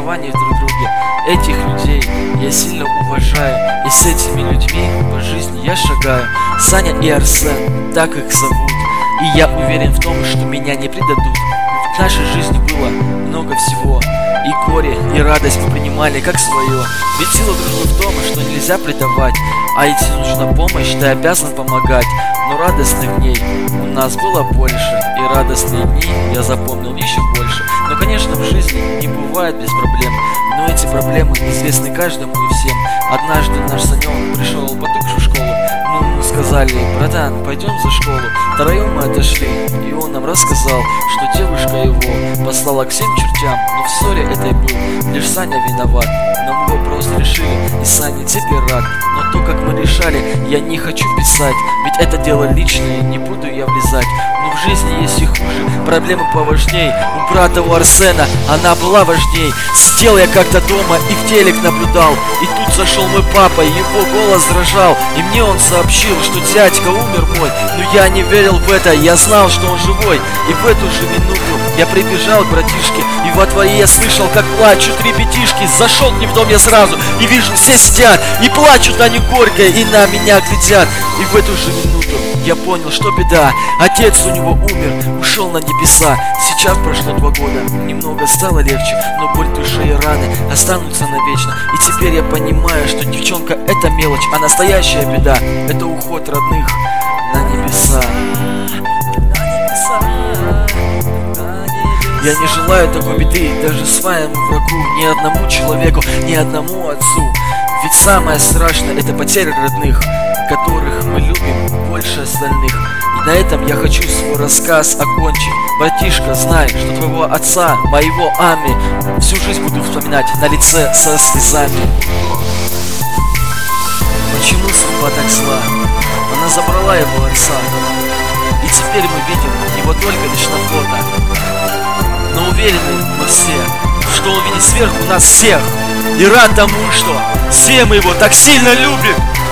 разочарований в друг друге. Этих людей я сильно уважаю, и с этими людьми по жизни я шагаю. Саня и Арсен, так их зовут, и я уверен в том, что меня не предадут. В нашей жизни было много всего, и горе, и радость мы принимали как свое. Ведь сила дружбы в том, что нельзя предавать, а если нужна помощь, ты обязан помогать. Но радостных дней у нас было больше, и радостные дни я запомнил еще больше. Но, конечно, в жизни не бывает без проблем, но эти проблемы известны каждому и всем. Однажды наш Санек пришел в потухшую школу. Мы сказали: братан, пойдем за школу. Втроем мы отошли, и он нам рассказал, что девушка его послала к всем чертям. Но в ссоре этой был лишь Саня виноват. Но мы вопрос решили, и Саня теперь рад. Но то, как мы решали, я не хочу писать, ведь это дело личное, не буду я влезать. Но в жизни есть и хуже, проблемы поважней. У брата, у Арсена, она была важней. Сидел я как-то дома и в телек наблюдал, и тут зашел мой папа, и его голос дрожал. И мне он сообщил, что дядька умер мой. Но я не верил в это, я знал, что он живой. И в эту же минуту я прибежал к братишке, и во дворе я слышал, как плачут ребятишки. Зашел к ним в дом я сразу, и вижу, все сидят, и плачут они горько, и на меня глядят. И в эту же минуту я понял, что беда. Отец у него умер, ушел на небеса. Сейчас прошло 2 года, немного стало легче, но боль души и раны останутся навечно. И теперь я понимаю, что девчонка — это мелочь, а настоящая беда — это уход родных на небеса. Я не желаю такой беды даже своему врагу, ни одному человеку, ни одному отцу. Ведь самое страшное — это потеря родных, которых мы любим больше остальных. И на этом я хочу свой рассказ окончить. Братишка, знай, что твоего отца, моего Ами, всю жизнь буду вспоминать на лице со слезами. Почему судьба так зла? Она забрала его отца, и теперь мы видим его только лишь на фото. Но уверены мы все, что он видит сверху нас всех, и рад тому, что все мы его так сильно любим.